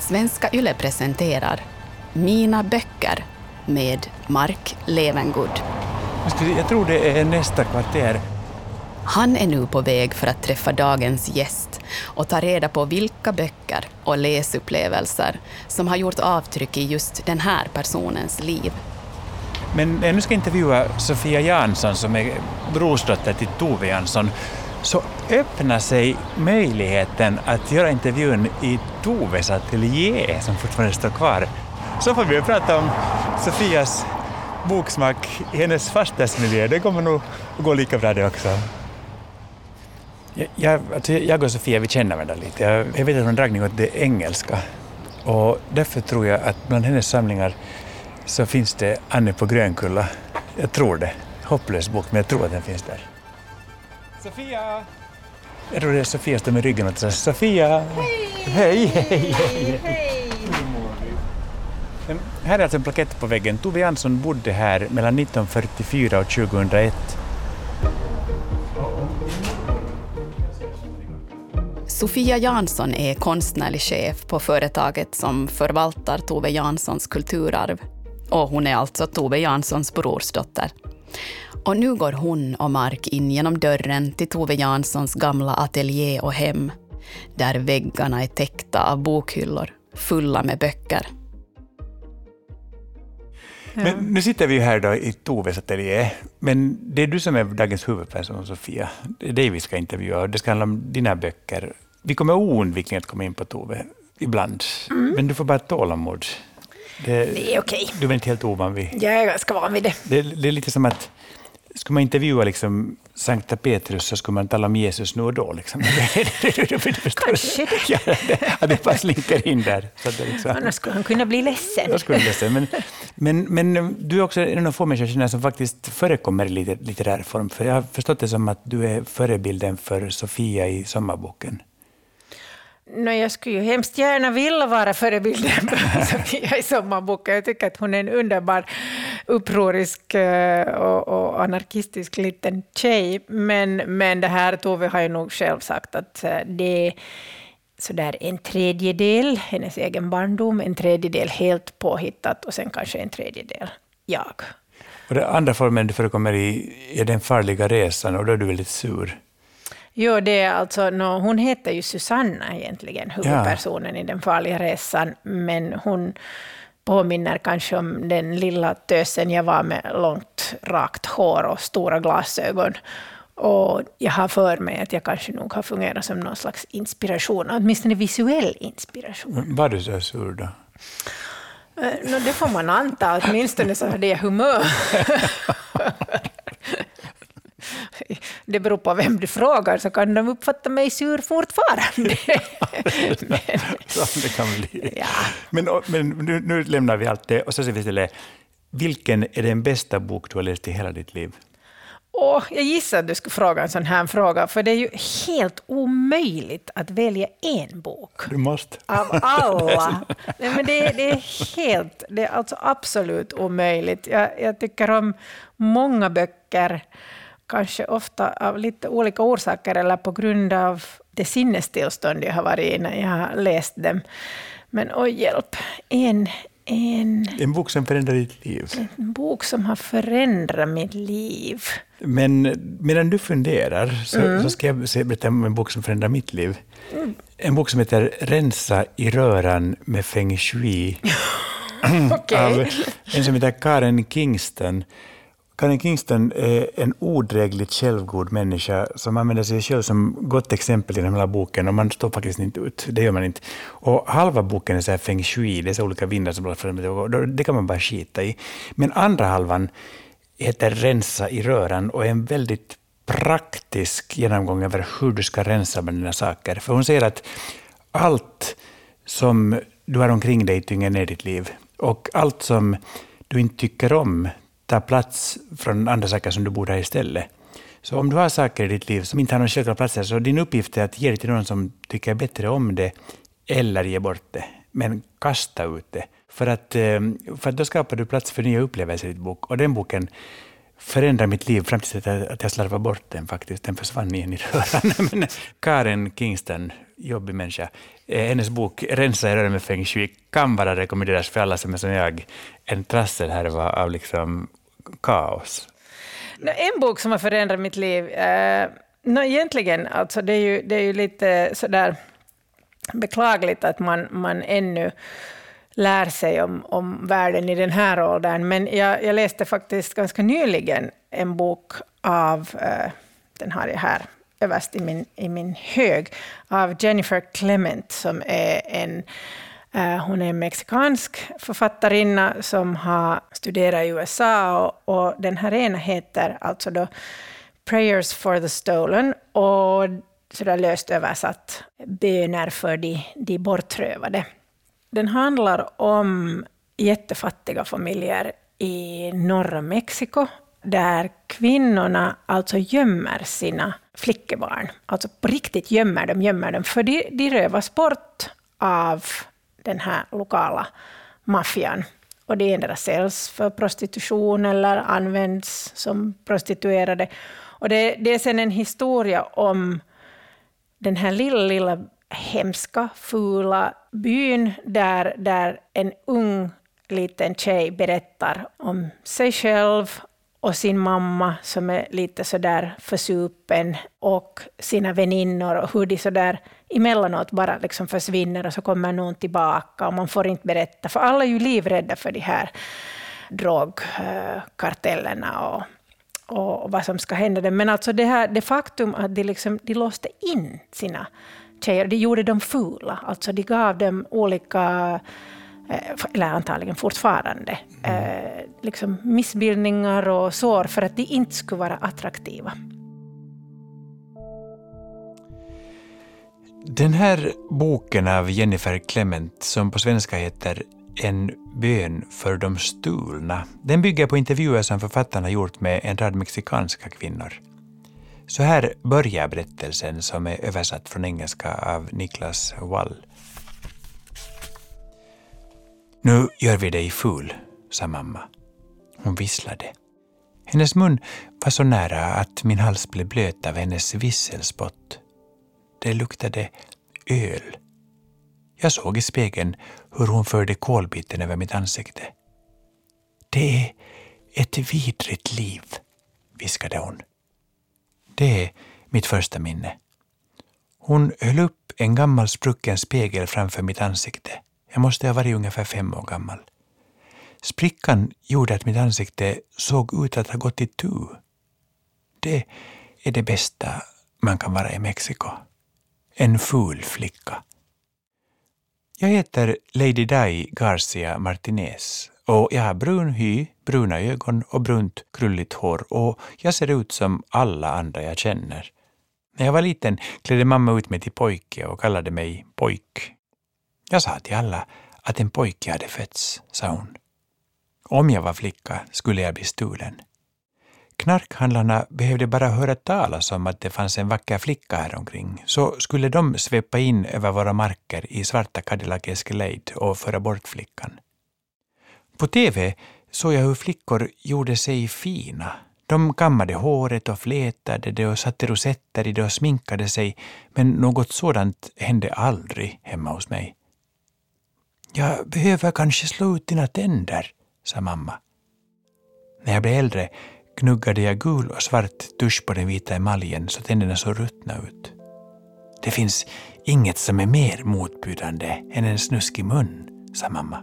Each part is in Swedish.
Svenska Yle presenterar Mina böcker med Mark Levengood. Jag tror det är nästa kvarter. Han är nu på väg för att träffa dagens gäst och ta reda på vilka böcker och läsupplevelser som har gjort avtryck i just den här personens liv. Men när jag nu ska intervjua Sofia Jansson som är brorsdotter till Tove Jansson, så öppnar sig möjligheten att göra intervjun i Toves ateljé som fortfarande står kvar. Så får vi prata om Sofias boksmak i hennes fastighetsmiljö. Det kommer nog att gå lika bra det också. Jag och Sofia, vi känner varandra lite. Jag vet att hon dragning åt det engelska. Och därför tror jag att bland hennes samlingar så finns det Anne på Grönkulla. Jag tror det. Hopplös bok, men jag tror att den finns där. Sofia! Jag tror det är Sofia som är med ryggen och säger Sofia! Hej! Hej! Hej! Här är alltså en plakett på väggen. Tove Jansson bodde här mellan 1944 och 2001. Sofia Jansson är konstnärlig chef på företaget som förvaltar Tove Janssons kulturarv. Och hon är alltså Tove Janssons brorsdotter. Och nu går hon och Mark in genom dörren till Tove Janssons gamla ateljé och hem. Där väggarna är täckta av bokhyllor, fulla med böcker. Men nu sitter vi här då i Toves ateljé. Men det är du som är dagens huvudperson, Sofia. Det är dig vi ska intervjua och det ska handla om dina böcker. Vi kommer oundvikligen att komma in på Tove ibland. Men du får bara tålamod. Det är okej. Du är inte helt ovan vid. Jag är ganska van vid det. Det är lite som att skulle man intervjua liksom Sankta Petrus så skulle man tala om Jesus nu och då. Liksom. Kanske det. Ja, det bara slinker in där. Så det liksom. Annars skulle han kunna bli ledsen. Jag skulle bli ledsen. Men du är också en av få människor som faktiskt förekommer i litterär form. För jag har förstått det som att du är förebilden för Sofia i Sommarboken. Jag skulle ju hemskt gärna vilja vara förebilden för Sofia i Sommarboken. Jag tycker att hon är en underbar, upprorisk och anarkistisk liten tjej. Men det här Tove har ju nog själv sagt att det är sådär en tredjedel hennes egen barndom, en tredjedel helt påhittat och sen kanske en tredjedel jag. Och den andra formen du förekommer i är Den farliga resan och då är du väldigt sur. Jo, det är alltså, hon heter ju Susanna egentligen, huvudpersonen i Den farliga resan, men hon påminner kanske om den lilla tösen jag var med långt rakt hår och stora glasögon. Och jag har för mig att jag kanske nog har fungerat som någon slags inspiration, åtminstone visuell inspiration. Var du så sur då? Det får man anta, åtminstone så hade jag humör. Det beror på vem du frågar så kan de uppfatta mig sur fortfarande. Så det kan bli. Ja. Men nu lämnar vi allt det och så ser vi till vilken är den bästa bok du har läst i hela ditt liv? Jag gissar att du skulle fråga en sån här fråga, för det är ju helt omöjligt att välja en bok. Du måste. Av alla. Nej, men det är alltså absolut omöjligt. Jag tycker om många böcker, kanske ofta av lite olika orsaker eller på grund av det sinnestillstånd jag har varit i när jag har läst dem. Men hjälp, en bok som förändrar ditt liv. En bok som har förändrat mitt liv. Men medan du funderar så ska jag berätta om en bok som förändrar mitt liv. En bok som heter Rensa i röran med feng shui. Av en som heter Karen Kingston. Karen Kingston är en odrägligt självgod människa som använder sig själv som gott exempel i den här boken och man står faktiskt inte ut, det gör man inte. Och halva boken är så här feng shui, det är så olika vindar som blåser fram, det kan man bara skita i. Men andra halvan heter Rensa i röran och är en väldigt praktisk genomgång över hur du ska rensa med dina saker. För hon säger att allt som du har omkring dig tynger ner ditt liv och allt som du inte tycker om ta plats från andra saker som du borde ha istället. Så om du har saker i ditt liv som inte har någon självklar plats så din uppgift är att ge det till någon som tycker bättre om det eller ge bort det. Men kasta ut det. För att då skapar du plats för nya upplevelser i ditt bok. Och den boken förändra mitt liv fram till att jag slarvade bort den faktiskt. Den försvann igen i röran. Men Karen Kingston, jobbig människa, hennes bok Rensa i röran med feng shui kan bara rekommenderas för alla som är som jag. En trasselhärva av liksom kaos. En bok som har förändrat mitt liv, egentligen, alltså det är ju lite sådär beklagligt att man ännu lär sig om världen i den här åldern. Men jag läste faktiskt ganska nyligen en bok av, den har jag här överst i min hög, av Jennifer Clement, som är hon är en mexikansk författarinna som har studerat i USA, och den här ena heter alltså då Prayers for the Stolen, och sådär löst översatt böner för de bortrövade. Den handlar om jättefattiga familjer i norra Mexiko, där kvinnorna alltså gömmer sina flickebarn. Alltså på riktigt gömmer dem, för de rövas bort av den här lokala maffian. Och det ändå säljs för prostitution eller används som prostituerade. Och det är sen en historia om den här lilla hemska, fula byn där en ung liten tjej berättar om sig själv och sin mamma som är lite sådär försupen, och sina väninnor, och hur de sådär emellanåt bara liksom försvinner och så kommer någon tillbaka och man får inte berätta, för alla är ju livrädda för de här drogkartellerna och vad som ska hända. Men alltså det faktum att de låste in sina tjejer, det gjorde dem fula. Alltså de gav dem olika, eller antagligen fortfarande, liksom missbildningar och sår för att de inte skulle vara attraktiva. Den här boken av Jennifer Clement, som på svenska heter En bön för de stulna, den bygger på intervjuer som författarna gjort med en rad mexikanska kvinnor. Så här börjar berättelsen, som är översatt från engelska av Niklas Wall. Nu gör vi dig ful, sa mamma. Hon visslade. Hennes mun var så nära att min hals blev blöt av hennes visselspott. Det luktade öl. Jag såg i spegeln hur hon förde kolbiten över mitt ansikte. Det är ett vidrigt liv, viskade hon. Det är mitt första minne. Hon höll upp en gammal sprucken spegel framför mitt ansikte. Jag måste ha varit ungefär 5 år gammal. Sprickan gjorde att mitt ansikte såg ut att ha gått i tu. Det är det bästa man kan vara i Mexiko. En ful flicka. Jag heter Lady Di Garcia Martinez och jag har brun hy, bruna ögon och brunt krulligt hår, och jag ser ut som alla andra jag känner. När jag var liten klädde mamma ut mig till pojke och kallade mig pojk. Jag sa till alla att en pojke hade fötts, sa hon. Om jag var flicka skulle jag bli stulen. Knarkhandlarna behövde bara höra talas om att det fanns en vacker flicka här omkring, så skulle de svepa in över våra marker i svarta Cadillac Escalade och föra bort flickan. På TV såg jag hur flickor gjorde sig fina. De kammade håret och flätade det och satte rosetter i det och sminkade sig, men något sådant hände aldrig hemma hos mig. Jag behöver kanske slå ut dina tänder, sa mamma. När jag blev äldre knuggade jag gul och svart tusch på den vita emaljen så tänderna så ruttna ut. Det finns inget som är mer motbjudande än en snuskig mun, sa mamma.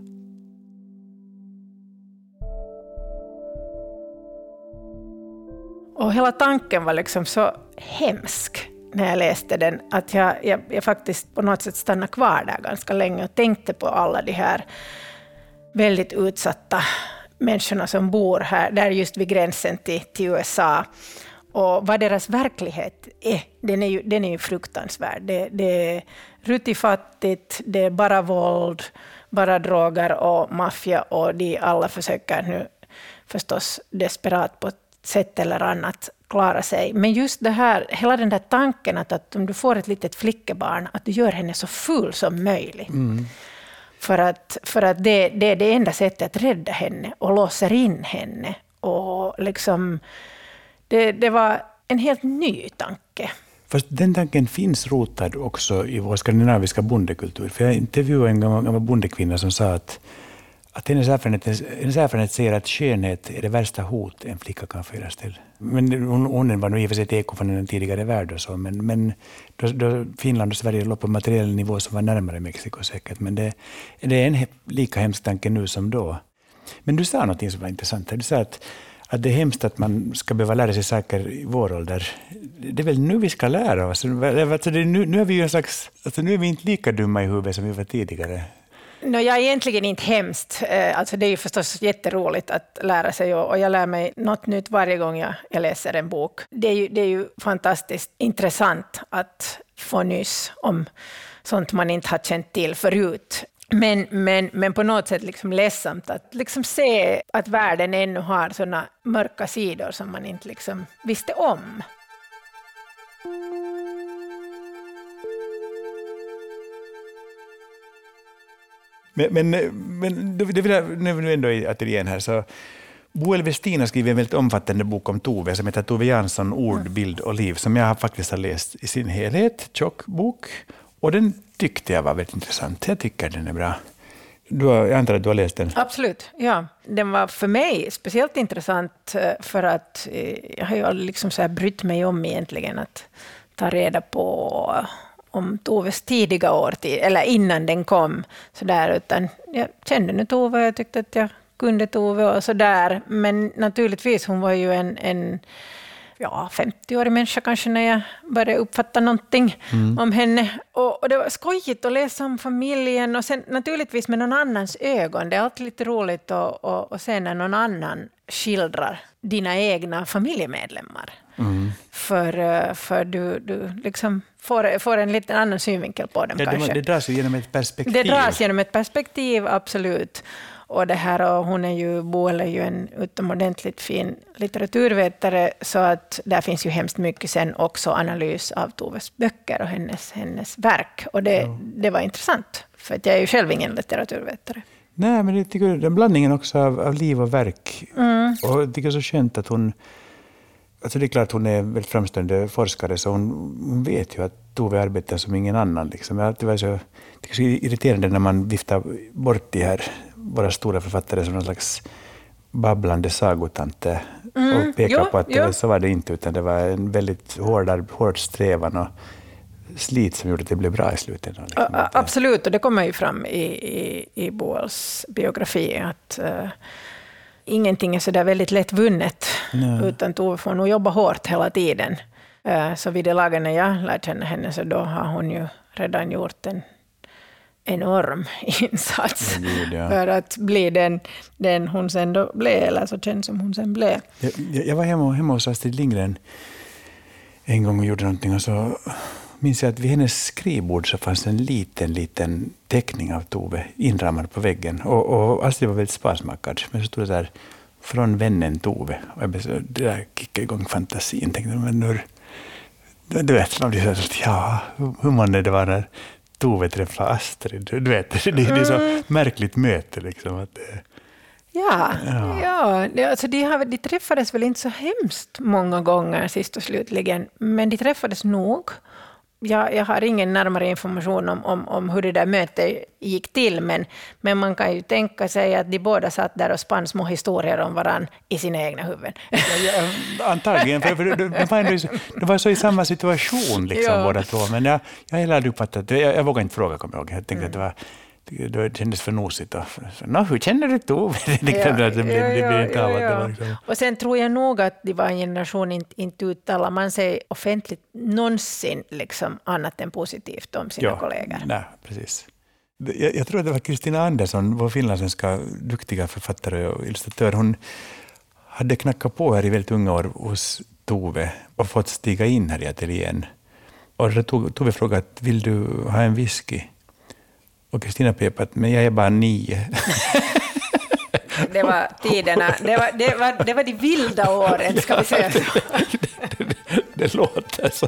Och hela tanken var liksom så hemsk när jag läste den, att jag faktiskt på något sätt stannade kvar där ganska länge och tänkte på alla de här väldigt utsatta människorna som bor här, där just vid gränsen till USA. Och vad deras verklighet är, den är ju fruktansvärd. Det är rutifattigt, det är bara våld, bara droger och maffia, och de alla försöker nu förstås desperat på ett sätt eller annat klara sig. Men just det här, hela den där tanken att om du får ett litet flickebarn, att du gör henne så full som möjligt. Mm. För att det är det enda sättet att rädda henne och låser in henne och liksom, det var en helt ny tanke. Fast den tanken finns rotad också i vår skandinaviska bondekultur. För jag intervjuade en gammal bondekvinna som sa att hennes erfarenhet säger att skönhet är det värsta hot en flicka kan föras till. Men hon var nog i och för sig ett eko från en tidigare värld och så, men då Finland och Sverige låg på materiell nivå som var närmare Mexiko säkert. Men det är en lika hemsk tanke nu som då. Men du sa något som var intressant. Du sa att det är hemskt att man ska behöva lära sig saker i vår ålder. Det är väl nu vi ska lära oss. Alltså nu är vi ju nu är vi inte lika dumma i huvudet som vi var tidigare. Jag är egentligen inte hemskt. Alltså det är ju förstås jätteroligt att lära sig och jag lär mig något nytt varje gång jag läser en bok. Det är ju fantastiskt intressant att få nys om sånt man inte har känt till förut. Men på något sätt liksom ledsamt att liksom se att världen ännu har såna mörka sidor som man inte liksom visste om. Men det vill jag nu ändå i ateljén här. Så Boel Westin skriver en väldigt omfattande bok om Tove som heter Tove Jansson, ord, bild och liv, som jag faktiskt har läst i sin helhet, tjock bok. Och den tyckte jag var väldigt intressant. Jag tycker den är bra. Jag antar att du har läst den? Absolut, ja. Den var för mig speciellt intressant för att jag har ju liksom så här brytt mig om egentligen att ta reda på om Toves tidiga år, eller innan den kom. Så där, utan jag kände nu Tove, jag tyckte att jag kunde Tove och så där. Men naturligtvis, hon var ju en 50-årig människa kanske när jag började uppfatta någonting om henne. Och det var skojigt att läsa om familjen och sen naturligtvis med någon annans ögon. Det är alltid lite roligt att se när någon annan skildrar dina egna familjemedlemmar. För du liksom får en lite annan synvinkel på dem kanske. Det dras ju genom ett perspektiv. Det dras genom ett perspektiv, absolut. Och det här, och Boel är ju en utomordentligt fin litteraturvetare, så att där finns ju hemskt mycket sen också analys av Toves böcker och hennes verk. Och det var intressant, för att jag är ju själv ingen litteraturvetare. Nej, men jag tycker den blandningen också av liv och verk. Och jag tycker det är så skönt att hon... Alltså det är klart hon är väldigt framstående forskare, så hon vet ju att Tove arbetar som ingen annan. Liksom. Jag alltid var så irriterande när man viftar bort de här våra stora författare som någon slags babblande sagotante och pekar på att så var det inte, utan det var en väldigt hård strävan och slit som gjorde att det blev bra i slutändan. Liksom. Absolut, och det kommer ju fram i Boels biografi att ingenting är så där väldigt lätt vunnet, utan Tove får nog jobba hårt hela tiden. Så vid det laget när jag lärde känna henne, så då har hon ju redan gjort en enorm insats för att bli den hon sen då blev, eller så känd som hon sen blev. Jag var hemma hos Astrid Lindgren en gång och gjorde någonting, och så minns jag att vid hennes skrivbord så fanns en liten teckning av Tove inramad på väggen, och Astrid var väldigt sparsmakad, men så stod det där från vännen Tove, och jag blev det där kickade igång fantasin, tänkte men du vet, man blir så hur man det var när Tove träffade Astrid. Du vet, det är så märkligt möte. Liksom, att alltså de träffades väl inte så hemskt många gånger sist och slutligen, men de träffades nog. Jag har ingen närmare information om hur det där mötet gick till, men man kan ju tänka sig att de båda satt där och spann små historier om varann i sina egna huvuden. Antagligen, för de var så i samma situation liksom, båda två. Men jag hela uppfattat, jag vågar inte fråga, kommer jag ihåg. Jag tänkte att det kändes för nosigt. Hur känner du Tove? Och sen tror jag nog att det var en generation inte uttalar man sig offentligt någonsin liksom annat än positivt om sina kollegor. Nej, precis. Jag tror att det var Kristina Andersson, vår finlandssvenska duktiga författare och illustratör. Hon hade knackat på här i väldigt unga år hos Tove och fått stiga in här i ateljén. Och Tove frågade, vill du ha en whisky? Och Kristina pepat, men jag är bara 9. Det var tiderna. Det var de vilda åren, ska vi säga så. Det låter så.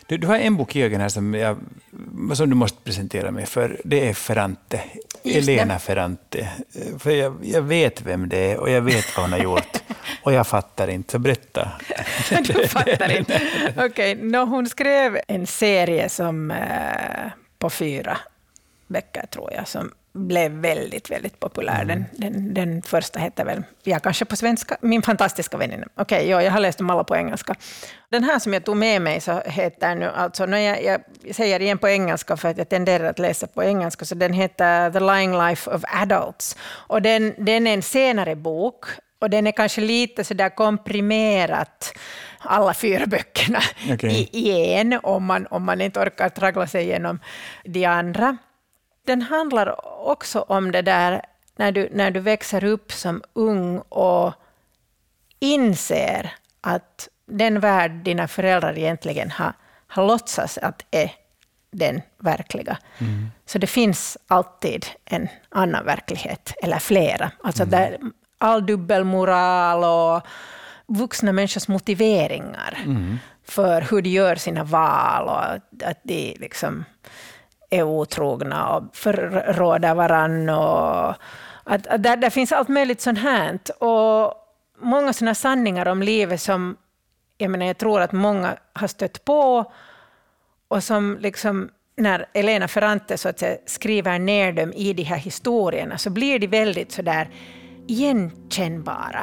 Du har en bok i ögonen här som du måste presentera mig för. Det är Ferrante. Elena Ferrante. För jag vet vem det är och jag vet vad hon har gjort. Och jag fattar inte, så berätta. Du fattar inte. Okej, hon skrev en serie som på 4 böcker tror jag, som blev väldigt, väldigt populär. Den första heter väl, kanske på svenska, Min fantastiska väninna. Okej, jag har läst dem alla på engelska. Den här som jag tog med mig så heter nu, alltså, jag säger igen på engelska för att jag tenderar att läsa på engelska, så den heter The Lying Life of Adults. Och den är en senare bok, och den är kanske lite så där komprimerat, alla 4 böckerna i en, om man inte orkar traggla sig igenom de andra. Den handlar också om det där när du växer upp som ung och inser att den värld dina föräldrar egentligen har låtsats att är den verkliga. Så det finns alltid en annan verklighet, eller flera. Alltså där all dubbelmoral och vuxna människors motiveringar för hur de gör sina val, och att de liksom är otrogna och förråder varann, och att där finns allt möjligt sånt här, och många såna sanningar om livet som jag tror att många har stött på, och som liksom när Elena Ferrante så att säga skriver ner dem i de här historierna, så blir de väldigt så där igenkännbara.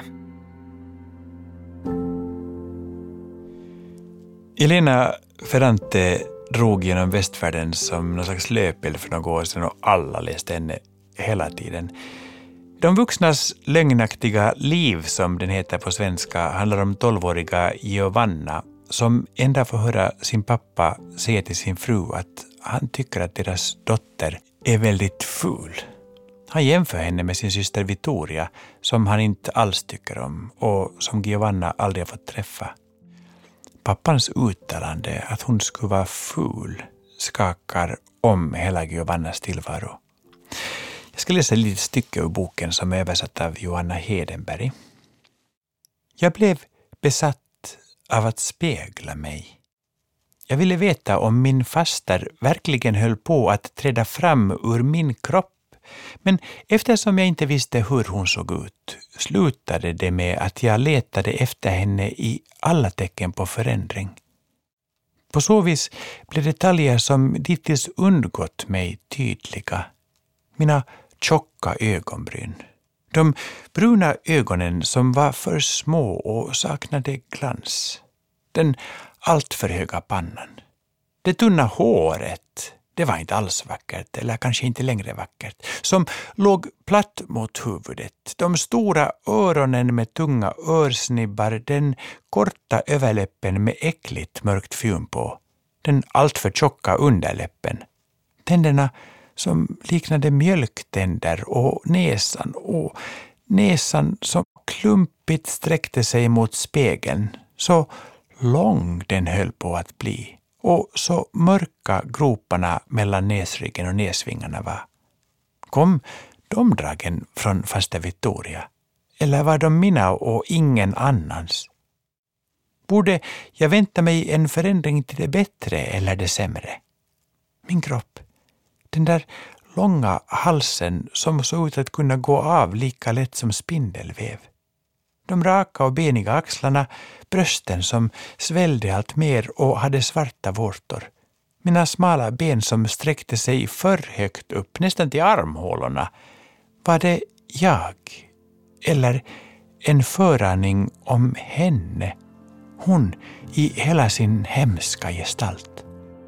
Elena Ferrante drog genom västvärlden som någon slags löpeld för några år sedan, och alla läste henne hela tiden. De vuxnas lögnaktiga liv, som den heter på svenska, handlar om 12-åriga Giovanna som en dag får höra sin pappa säga till sin fru att han tycker att deras dotter är väldigt ful. Han jämför henne med sin syster Vittoria, som han inte alls tycker om och som Giovanna aldrig har fått träffa. Pappans uttalande att hon skulle vara ful skakar om hela Giovannas tillvaro. Jag ska läsa ett litet stycke ur boken som är översatt av Johanna Hedenberg. Jag blev besatt av att spegla mig. Jag ville veta om min faster verkligen höll på att träda fram ur min kropp. Men eftersom jag inte visste hur hon såg ut slutade det med att jag letade efter henne i alla tecken på förändring. På så vis blev detaljer som dittills undgått mig tydliga. Mina tjocka ögonbryn. De bruna ögonen som var för små och saknade glans. Den alltför höga pannan. Det tunna håret, det var inte alls vackert, eller kanske inte längre vackert, som låg platt mot huvudet. De stora öronen med tunga örsnibbar, den korta överläppen med äckligt mörkt fjun på. Den alltför tjocka underläppen. Tänderna som liknade mjölktänder och näsan som klumpigt sträckte sig mot spegeln. Så lång den höll på att bli. Och så mörka groparna mellan näsryggen och näsvingarna var. Kom de dragen från faster Vittoria? Eller var de mina och ingen annans? Borde jag vänta mig en förändring till det bättre eller det sämre? Min kropp, den där långa halsen som såg ut att kunna gå av lika lätt som spindelväv. De raka och beniga axlarna, brösten som svällde allt mer och hade svarta vårtor. Mina smala ben som sträckte sig för högt upp, nästan till armhålorna. Var det jag? Eller en föraning om henne? Hon i hela sin hemska gestalt.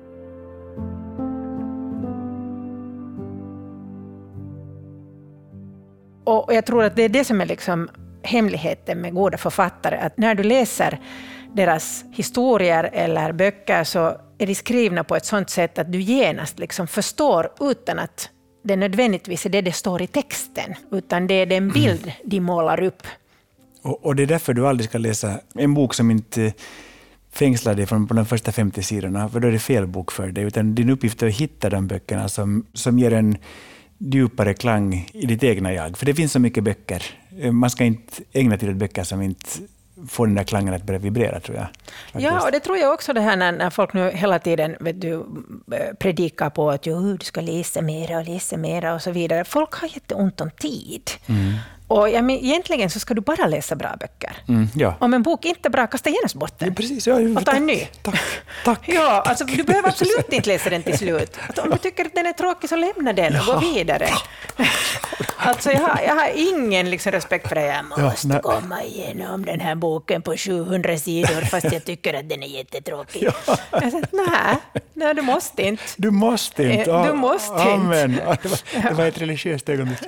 Och jag tror att det är det som är liksom hemligheten med goda författare, att när du läser deras historier eller böcker så är de skrivna på ett sådant sätt att du genast liksom förstår utan att det nödvändigtvis är det står i texten, utan det är den bild de målar upp. Och det är därför du aldrig ska läsa en bok som inte fängslar dig från på de första 50 sidorna, för då är det fel bok för dig, utan din uppgift är att hitta de böckerna som ger en djupare klang i ditt egna jag. För det finns så mycket böcker. Man ska inte ägna till böcker som inte få den där klangen att börja vibrera, tror jag. Faktiskt. Ja, och det tror jag också det här när folk nu hela tiden predikar på att du ska läsa mera och så vidare. Folk har jätteont om tid. Och egentligen så ska du bara läsa bra böcker. Ja. Om en bok inte är bra, kasta genast bort den. Ja, precis. Och ta en ny. Tack. Ja, alltså, du behöver absolut inte läsa den till slut. Om du tycker att den är tråkig så lämna den och gå vidare. Alltså, jag har ingen liksom, respekt för det. Jag måste komma igenom den här boken på 700 sidor fast jag tycker att den är jättetråkig. Ja. Jag sa, nej, du måste inte. Du måste inte. Du måste inte. Amen. Det var ett religiöst ögonblick.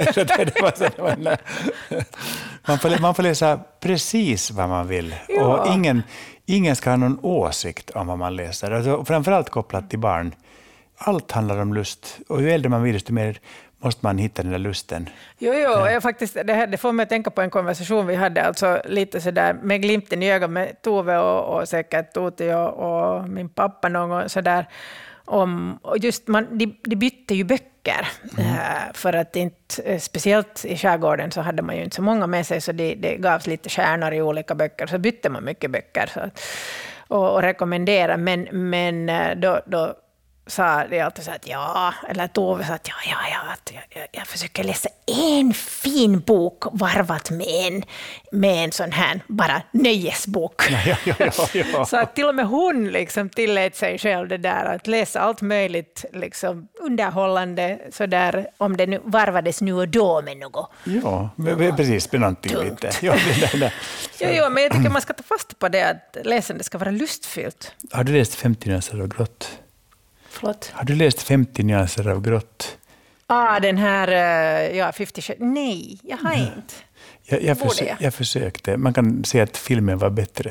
Man får läsa precis vad man vill. Ja. Och ingen ska ha någon åsikt om vad man läser. Alltså, framförallt kopplat till barn. Allt handlar om lust. Och ju äldre man blir, desto mer måste man hitta den där lusten. Jo, jag faktiskt, det får mig att tänka på en konversation vi hade, alltså lite sådär med glimten i ögat med Tove och säkert Toti och min pappa någon gång sådär. Och just de bytte ju böcker för att inte, speciellt i skärgården så hade man ju inte så många med sig så det gavs lite stjärnor i olika böcker så bytte man mycket böcker så, och rekommendera men då sa det alltid så att eller Tove sa att jag försöker läsa en fin bok varvat med en sån här bara nöjesbok. Ja. Så att till och med hon liksom tillät sig själv det där att läsa allt möjligt liksom underhållande så där om det nu varvades nu och då med något. Ja, precis, spännande lite. Ja, men jag tycker man ska ta fast på det att läsande ska vara lustfyllt. Har du läst 50 nyanser av grått? Förlåt? Har du läst 50 nyanser av grått? Den här 50 Shades. Nej, jag har inte. Jag försökte. Man kan säga att filmen var bättre.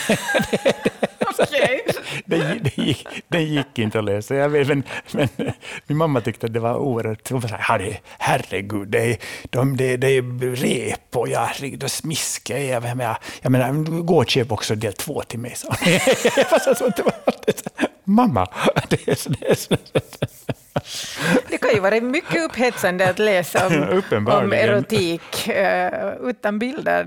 Okej. Det gick inte att läsa. Jag vet, men min mamma tyckte att det var oerhört. Hon sa, herregud, det är rep och jag smiskar. Jag menar, gå och köp också del 2 till mig. Så. Mamma, det är så. Det kan ju vara mycket upphetsande att läsa om erotik utan bilder.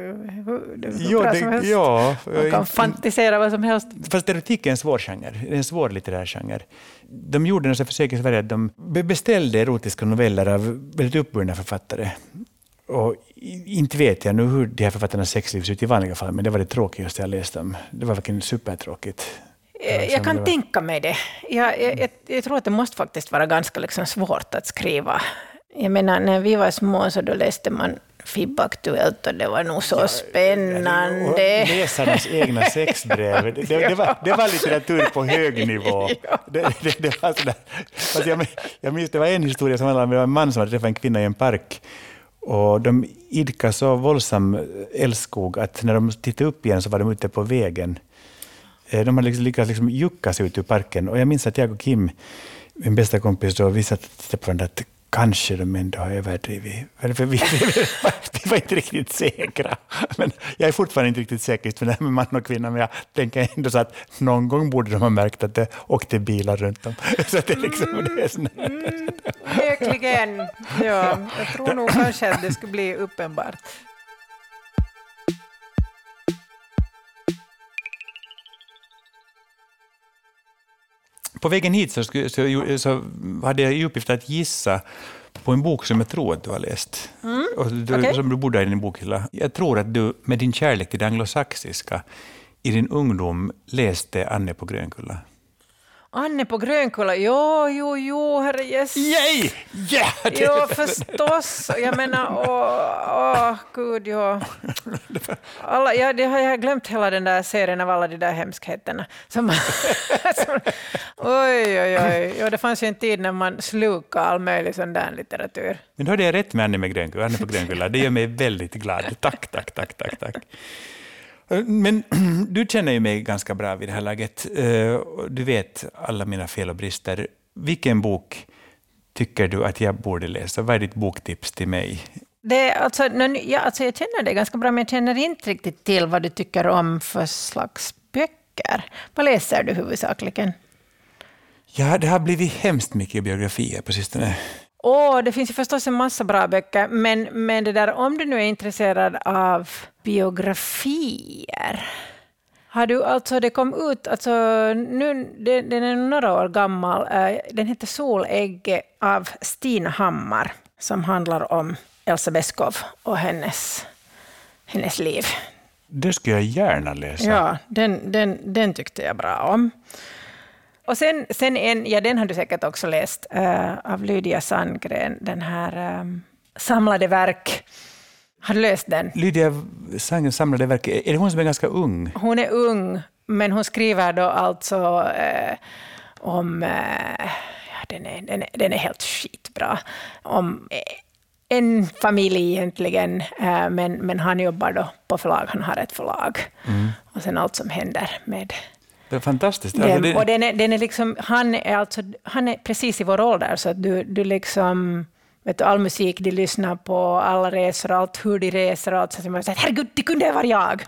Man kan fantisera vad som helst. Fast erotik är en svår genre. Det är en svår litterär genre. De gjorde något försök i Sverige att de beställde erotiska noveller av väldigt uppburna författare. Och inte vet jag nu hur de här författarnas sexliv ser ut i vanliga fall, men det var det tråkigaste jag läste om. Det var verkligen supertråkigt. Jag kan tänka mig det. Jag tror att det måste faktiskt vara ganska liksom svårt att skriva. Jag menar, när vi var små så då läste man FIB-aktuellt och det var nog så spännande. Läsarnas egna sexbrev. Det var litteratur på hög nivå. Det var sådär. Alltså jag minns, det var en historia som handlade om en man som hade träffat en kvinna i en park. Och de idkade så våldsam älskog att när de tittade upp igen så var de ute på vägen. De hade lyckats jucka sig ut ur parken. Och jag minns att jag och Kim, min bästa kompis, då, vi satt på den att kanske de ändå har överdrivit. För vi var inte riktigt säkra. Men jag är fortfarande inte riktigt säker med det här med man och kvinna. Men jag tänker ändå så att någon gång borde de ha märkt att det åkte bilar runt om. Så att det det är sån verkligen. Ja, jag tror nog kanske att det skulle bli uppenbart. På vägen hit så hade jag i uppgift att gissa på en bok som jag tror att du har läst. Som du borde ha i din bokhylla. Jag tror att du med din kärlek till det anglosaxiska i din ungdom läste Anne på Grönkulla. Anne på Grönkulla, jo, herrejes. Yay! Yeah, jo, förstås. Jag menar, gud, ja. Det har jag glömt hela den där serien av alla de där hemskheterna. Oj. Jo, det fanns ju en tid när man slukade all möjlig sån där litteratur. Men då hade jag rätt med Anne på Grönkulla. Det gör mig väldigt glad. Tack. Men du känner ju mig ganska bra vid det här läget. Du vet alla mina fel och brister. Vilken bok tycker du att jag borde läsa? Vad är ditt boktips till mig? Jag känner det ganska bra, men jag känner inte riktigt till vad du tycker om för slags böcker. Vad läser du huvudsakligen? Ja, det har blivit hemskt mycket biografier på sistone. Det finns ju förstås en massa bra böcker, men det där, om du nu är intresserad av biografier, har du alltså, det kom ut, alltså nu, den är några år gammal, den heter Solägge av Stina Hammar, som handlar om Elsa Beskow och hennes liv. Det skulle jag gärna läsa. Ja, den tyckte jag bra om. Och sen den har du säkert också läst, av Lydia Sandgren, den här Samlade verk. Har du läst den? Lydia Sandgrens Samlade verk, är det hon som är ganska ung? Hon är ung, men hon skriver då alltså om, den är helt skitbra, om en familj egentligen, men han jobbar då på förlag, han har ett förlag. Och sen allt som händer med det är fantastiskt. dem. Och den är liksom, han är precis i vår ålder, så att du liksom, vet du, all musik de lyssnar på, alla resor, allt hur de reser, allt så att man säger, herregud, det kunde vara jag.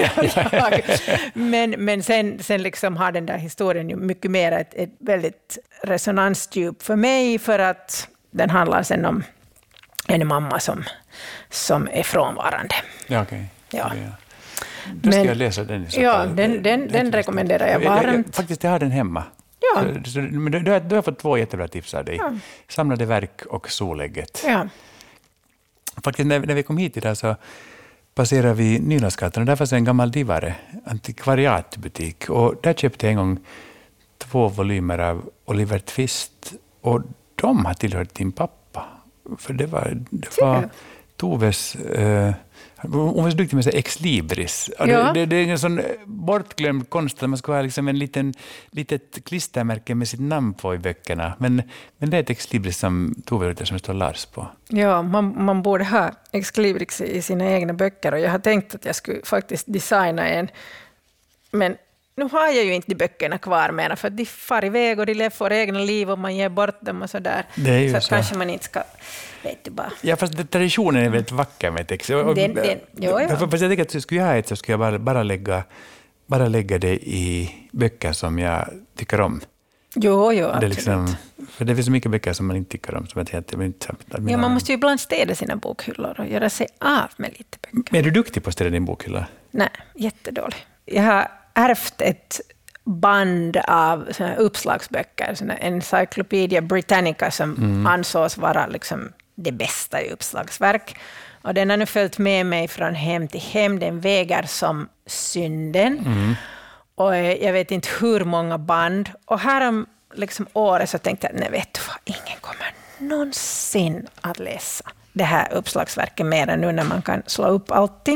Men sen liksom har den där historien ju mycket mer ett väldigt resonansdjup för mig, för att den handlar sen om en mamma som är frånvarande. Ja, okej. Ja. Då ska jag läsa den i så fall. Ja, den rekommenderar jag varmt. Faktiskt, jag har den hemma. Ja. Men du har fått 2 jättebra tips av dig. Ja. Samlade verk och Solägget. Ja. Faktiskt, när vi kom hit idag så passerade vi Nylandsgatan, och där fanns en gammal divare, antikvariatbutik. Och där köpte jag en gång 2 volymer av Oliver Twist, och de har tillhört din pappa. För det var Toves... hon var så duktig med sig ex libris. Ja. Det är en sån bortglömd konst att man ska ha liksom en litet klistermärke med sitt namn på i böckerna. Men det är ett ex libris som Tove gjort, som står Lars på. Ja, man borde ha ex libris i sina egna böcker, och jag har tänkt att jag skulle faktiskt designa en. Men nu har jag ju inte de böckerna kvar mer, för de far iväg och de får egna liv och man ger bort dem och sådär. Så kanske man inte ska, vet du bara. Ja, fast traditionen är väldigt vacker med text. Fast jag tänker att skulle jag ha ett, så skulle jag bara lägga det i böcker som jag tycker om. Jo, det absolut. Liksom, för det finns så mycket böcker som man inte tycker om. Som jag inte man måste ju ibland städa sina bokhyllor och göra sig av med lite böcker. Men är du duktig på att städa din bokhylla? Nej, jättedålig. Jag har ärvt ett band av uppslagsböcker, en Encyclopedia Britannica som ansågs vara liksom det bästa i uppslagsverk. Och den har nu följt med mig från hem till hem. Den väger som synden. Och jag vet inte hur många band. Och här om liksom året så tänkte jag, nej, vet du vad, ingen kommer någonsin att läsa det här uppslagsverket mer än nu när man kan slå upp allting.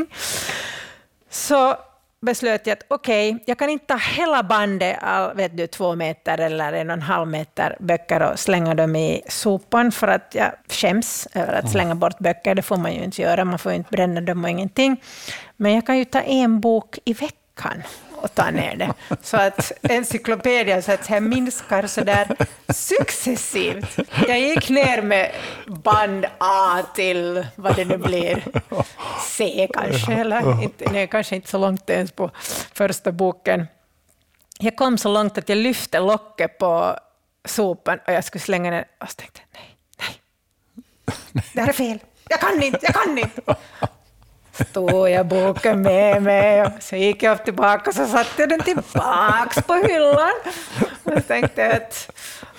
Så beslöt jag att okej, jag kan inte ta hela bandet, 2 meter eller 1,5 meter böcker och slänga dem i sopan, för att jag skäms över att slänga bort böcker. Det får man ju inte göra, man får inte bränna dem och ingenting. Men jag kan ju ta en bok i veckan och ta ner det. Så att encyklopedian så att säga minskar så där successivt. Jag gick ner med band A till vad det nu blir. C kanske, eller inte, kanske inte så långt ens på första boken. Jag kom så långt att jag lyfte locket på sopan och jag skulle slänga den och så tänkte nej. Det här är fel. Jag kan inte. Stod jag boken med mig och så gick jag upp tillbaka och så satte jag den tillbaka på hyllan. Och jag tänkte att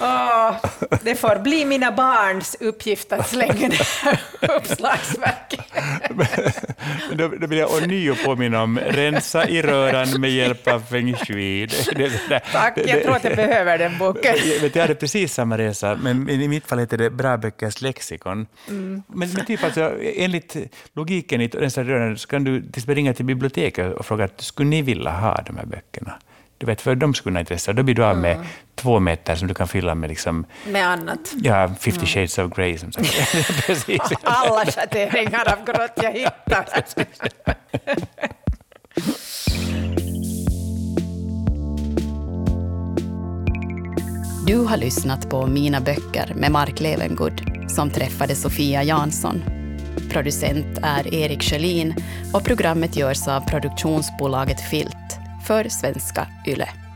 det får bli mina barns uppgift att slänga det här uppslagsverket. Då vill jag ånyo påminna om rensa i röran med hjälp av feng shui. Tack, jag tror att jag behöver den boken. Jag hade precis samma resa, men i mitt fall heter det Bra böckers lexikon. Men typ alltså, enligt logiken i rensa i röran så kan du ringa till biblioteket och fråga att skulle ni vilja ha de här böckerna? Du vet, för de skulle intressera. Då blir du av med 2 meter som du kan fylla med liksom... Med annat. Ja, 50 shades of grey som sagt. Precis. Alla schatteringar av grått jag hittar. Du har lyssnat på Mina böcker med Mark Levengood som träffade Sofia Jansson. Producent är Erik Sjölin och programmet görs av produktionsbolaget Filt för Svenska Yle.